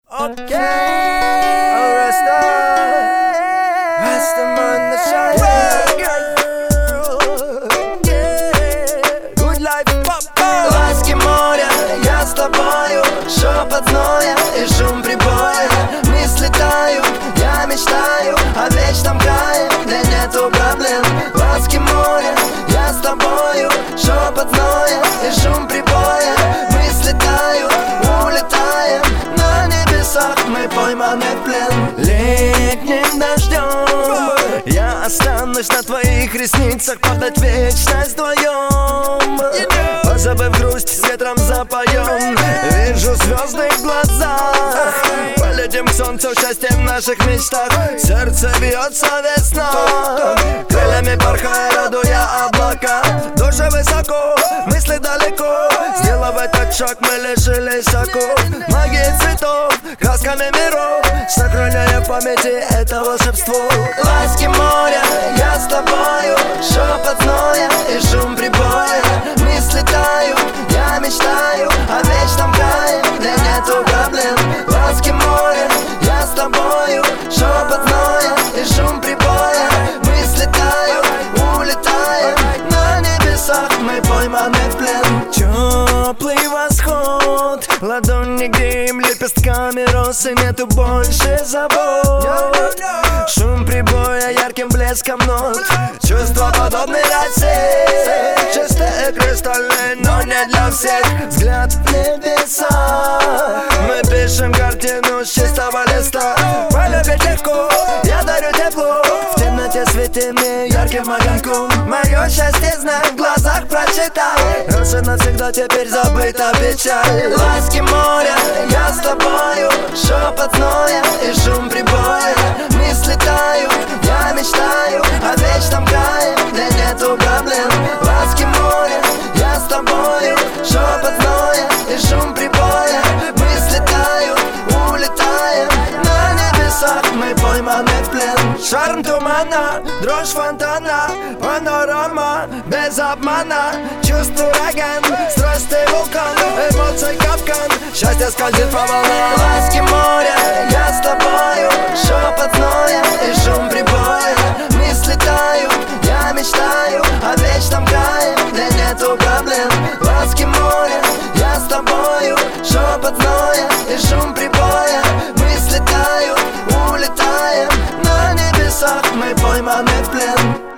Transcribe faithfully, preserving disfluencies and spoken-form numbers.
Okay, oh, Rasta, Rastaman, the shine, girl, yeah, good life, papa. Ласки моря, я с тобою, шепот зноя и шум прибоя. Мысли тают, я мечтаю о вечном крае, где нету проблем. Ласки моря, я с тобою, шепот зноя и шум прибоя. Мысли тают, улетаем на небесах, мы пойманы в плен. Летним дождем я останусь на твоих ресницах, падать вечность вдвоем. Позабыв грусть, с ветром запоем. Вижу звезды в глазах, полетим к солнцу, счастье в наших мечтах. Сердце бьется весна, крыльями порхая, радуя облака. Душа высоко, мысли далеко, сделав этот шаг, мы лишились оков. Магии цветов, красками миров, сохраняя в памяти это волшебство. Ласки моря, я с тобою, шепот зноя и шум прибоя. Мысли тают, я мечтаю о вечном крае, где нету проблем. Ласки моря, я с тобою, шепот зноя и шум прибоя. Мысли тают, улетаем на небесах, мы пойманы в плен. Теплый восход, ладони греем лепестками росы, нету больше забот. Шум прибоя ярким блеском нот, чувства подобны росе. Чистые, кристальные, но не для всех. Взгляд в небеса, мы пишем картину с чистого листа. Полюбить легко, я дарю тепло, в темноте свети мне ярким огоньком. Мое счастье знай, в глазах прочитай, раз и навсегда теперь забыта печаль. Ласки моря, я с тобою, шепот зноя и шум прибоя. Мысли тают, я мечтаю о вечном крае, где нету проблем. Ласки моря, я с тобою, шепот зноя и шум прибоя. Мысли тают, улетаем на небесах, мы пойманы в плен. Шарм тумана, дрожь фонтана, панорама без обмана. Чувство ураган, страсти вулкан, эмоций капкан, счастье скользит по волнам. Ласки моря, я с тобою, шепот зноя и шум прибоя. Мысли тают, я мечтаю о вечном крае, где нету проблем. Ласки моря, я с тобою, шепот зноя и шум прибоя. Мысли тают, улетаем на небесах, мы пойманы в плен.